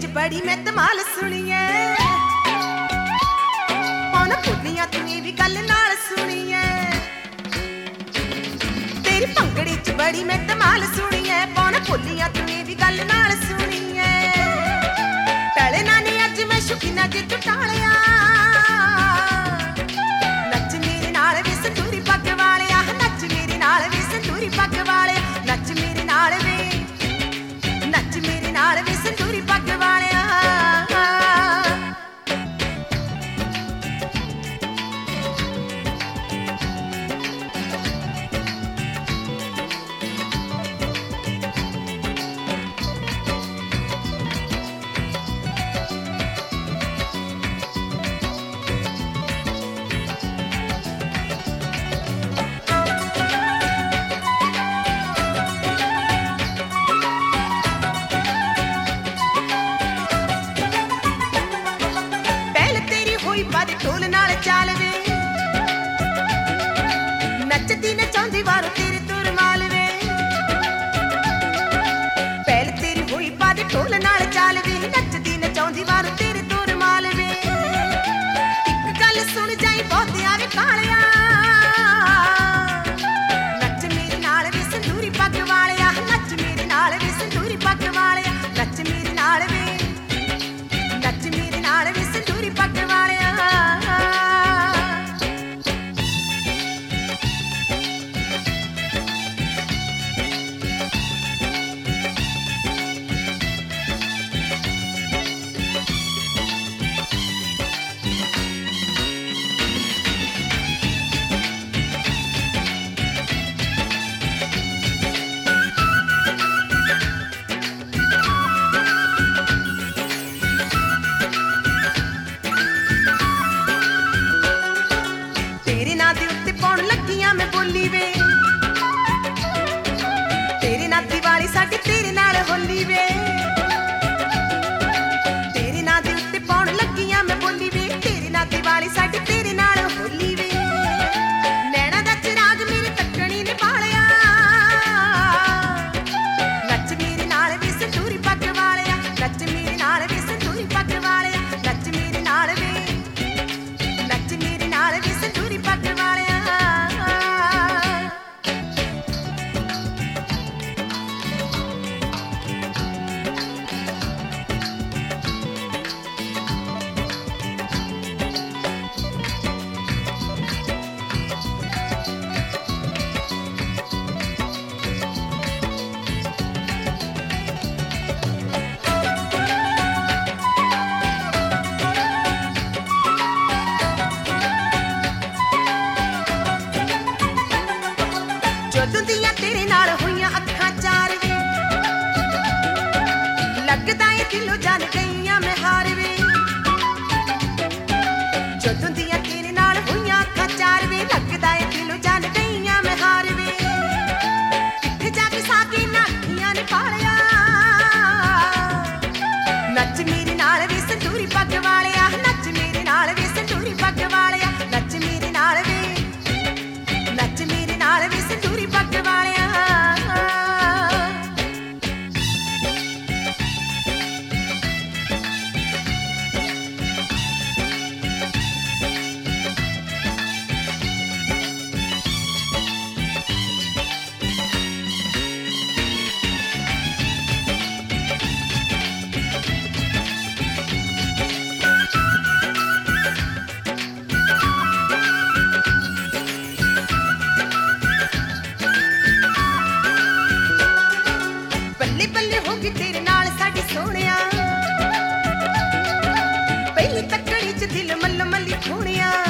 बड़ी मैं धमाल सुनी है पौन भुल्लियां तूं भी गल नाल सुनी है तेरी भंगड़ी च बड़ी मैं धमाल सुनी है पौन भुल्लियां तूं भी गल नाल सुनी है टले ना नी अज मैं शौकीना जे टुटालिया नच मेरे नाल वे संदूरी पग वालिया नच मेरे नाल वे संदूरी पग वालिया नच मेरे नाल वे संदूरी पग वालिया बादे ढोल नाल चाल वे नचदी नचाउंदी वारों तेरे तुर माल वे पहल तेरी होई बादे ढोल नाल चाल वे नचदी नचाउंदी वारों तेरे तुर माल वे इक गल सुन जाई बहुतियां वे कालिया नच मेरे नाल वे संदूरी पग वालिया नच मेरे नाल वे संदूरी पग वालिया नच मेरे नाल वे संदूरी पग वालिया बोली वे तेरे नाल दिवाली साडी तेरे नाल होली वे तेरे नाल दे उत्ते पाउण लगियां मैं बोली वे तेरे नाल दिवाली साडी तेरे नाल होली वे नैना दा चिराग मेरे तकणी ने बालिया नच मेरे नाल वे संदूरी पग वालिया नच मेरे नाल वे संदूरी पग वालिया नच मेरे नाल वे संदूरी पग वालिया ਜਦੋਂ ਦੀਆਂ ਤੇਰੇ ਨਾਲ ਹੋਈਆਂ ਅੱਖਾਂ ਚਾਰ ਵੇ ਲੱਗਦਾ ਏ ਦਿਲੋਂ ਜਾਣ ਗਈਆਂ ਮੈਂ ਹਾਰ ਵੇ ਜਦੋਂ ਦੀਆਂ ਤੇਰੇ ਨਾਲ ਹੋਈਆਂ ਅੱਖਾਂ ਚਾਰ ਵੇ ਲੱਗਦਾ ਏ ਦਿਲੋਂ ਜਾਣ ਗਈਆਂ ਮੈਂ ਹਾਰ ਵੇ ਕਿੱਥੇ ਜਾ ਕੇ ਸਾਕੀ ਨਾਖੀਆਂ ਨੇ ਪਾਲਿਆ ਨੱਚ ਮੇਰੇ ਨਾਲ ਵੇ ਸੰਦੂਰੀ ਪੱਗ ਵਾਲਿਆ ਨੱਚ ਮੇਰੇ ਨਾਲ ਵੇ ਸੰਦੂਰੀ ਪੱਗ ਵਾਲਿਆ ਨੱਚ ਮੇਰੇ ਨਾਲ ਵੇ संदूरी पग वालिया तेरे नाल साडी सोहणिया पहली तकड़ी च दिल मल मली खोणिया